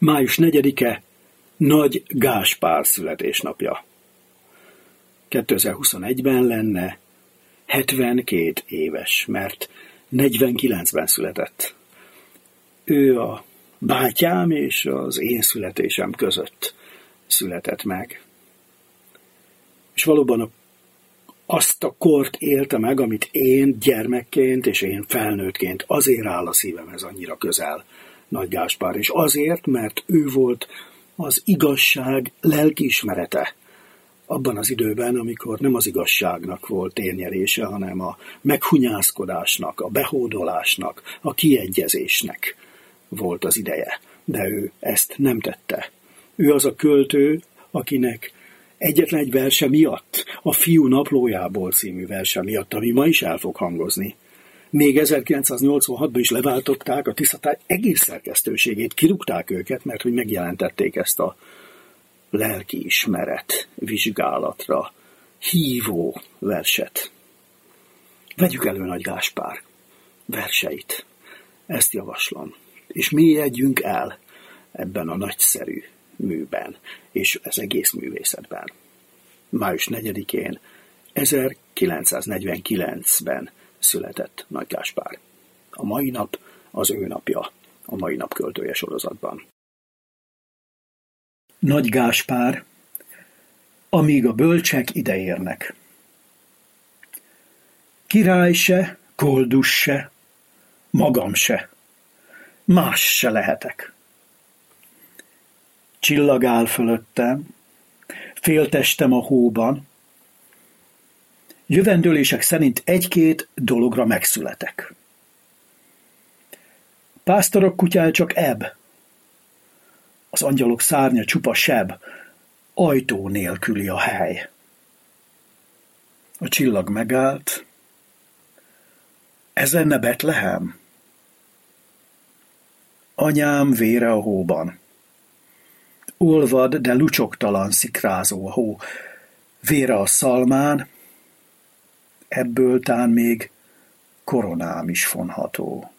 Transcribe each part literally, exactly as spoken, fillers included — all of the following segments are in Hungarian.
május negyedike Nagy Gáspár születésnapja. kétezer-huszonegyben lenne hetvenkét éves, mert negyvenkilencben született. Ő a bátyám és az én születésem között született meg. És valóban azt a kort élte meg, amit én gyermekként és én felnőttként, azért áll a szívemhez annyira közel Nagy Gáspár, és azért, mert ő volt az igazság lelkiismerete abban az időben, amikor nem az igazságnak volt térnyerése, hanem a meghunyászkodásnak, a behódolásnak, a kiegyezésnek volt az ideje. De ő ezt nem tette. Ő az a költő, akinek egyetlen egy verse miatt, a Fiú naplójából című verse miatt, ami ma is el fog hangozni, még ezerkilencszáznyolcvanhatban is leváltották a Tiszatály egész szerkesztőségét, kirúgták őket, mert hogy megjelentették ezt a lelkiismeret vizsgálatra hívó verset. Vegyük elő Nagy Gáspár verseit, ezt javaslom, és mélyedjünk el ebben a nagyszerű műben, és az egész művészetben. május negyedikén ezerkilencszáznegyvenkilencben született Nagy Gáspár. A mai nap az ő napja, a mai nap költője sorozatban. Nagy Gáspár, amíg a bölcsek ideérnek. Király se, koldus se, magam se, más se lehetek. Csillag áll fölöttem, féltestem a hóban, jövendőlések szerint egy-két dologra megszületek. Pásztorok kutyája csak ebb, az angyalok szárnya csupa seb, ajtó nélküli a hely. A csillag megállt, ez lenne Betlehem? Anyám vére a hóban. Olvad, de lucsogtalan szikrázó a hó. Vére a szalmán, ebből tán még koronám is fonható.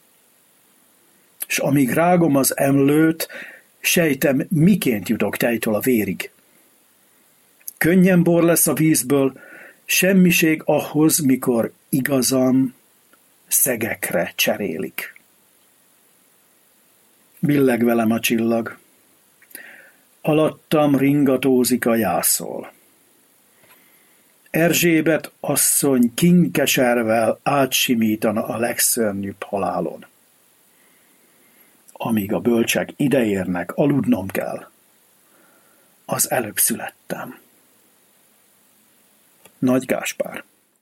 S amíg rágom az emlőt, sejtem, miként jutok tejtől a vérig. Könnyen bor lesz a vízből, semmiség ahhoz, mikor igazam szegekre cserélik. Billeg velem a csillag, alattam ringatózik a jászol. Erzsébet asszony kinkeservel átsimítana a legszörnyűbb halálon. Amíg a bölcsek ideérnek, aludnom kell. Az előbb születtem. Nagy Gáspár.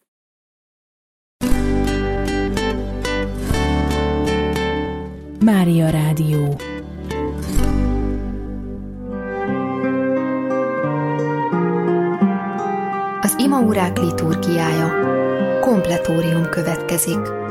Mária Rádió. Az imaórák liturgiája. Kompletórium következik.